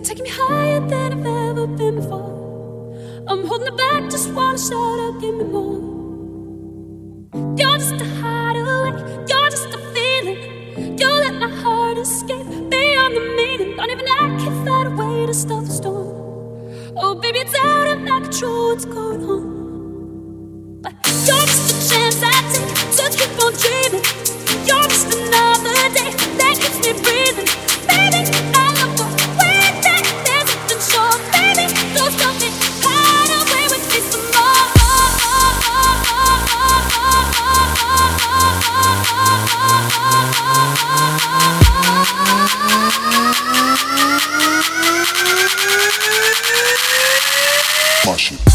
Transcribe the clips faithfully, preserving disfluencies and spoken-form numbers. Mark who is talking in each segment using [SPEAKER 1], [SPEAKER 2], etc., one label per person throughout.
[SPEAKER 1] taking me higher than I've ever been before. I'm holding it back, just wanna shout out, give me more. You're just a hideaway, you're just a feeling. You let my heart escape beyond the meaning. Don't even I can find a way to stop the storm. Oh baby, it's out of my control, what's going on? But you're just a chance I take to keep on dreaming. You're just another day that keeps me breathing. Baby, I love the way that there's nothing short. Baby, don't stop me, hide away with me some more.
[SPEAKER 2] Mash it.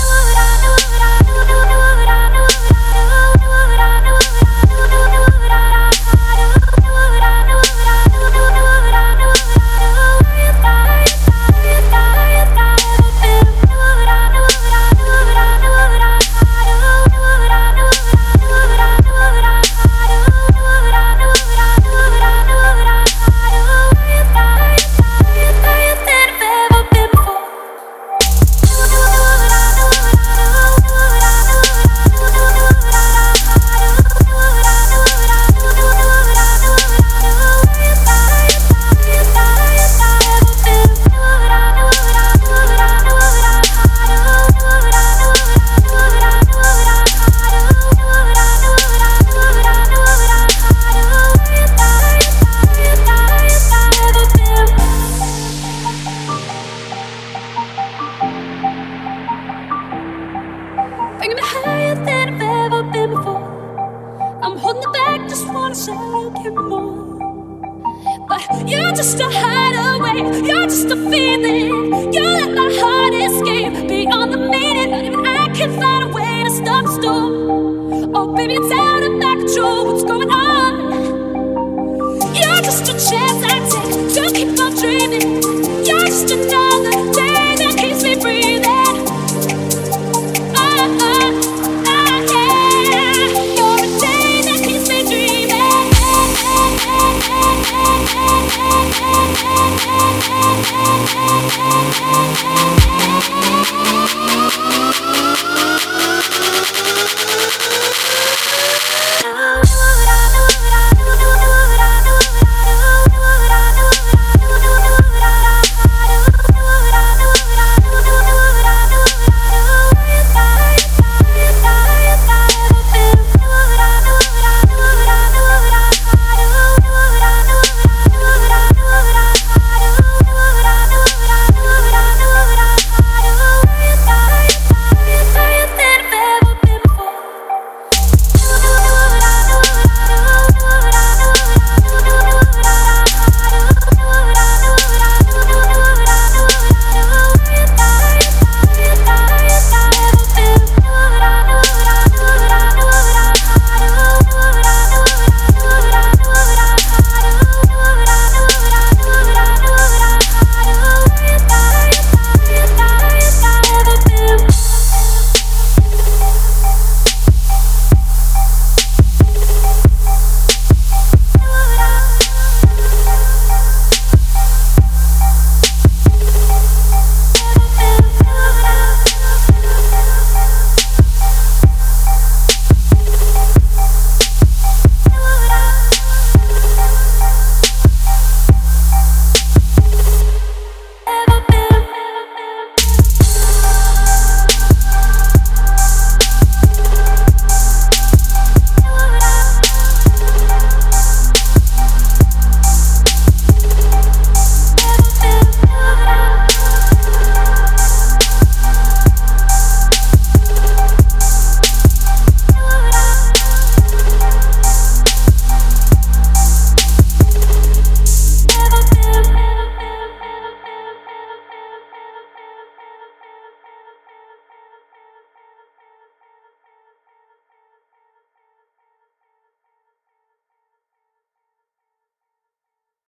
[SPEAKER 2] Bringing me higher than I've ever been before. I'm holding it back, just wanna shout out, give me more. But you're just a hideaway, you're just a feeling. You let my heart escape beyond the meaning. Not even I can find a way to stop the storm. Oh baby, it's out of my control, what's going on? You're just a chance I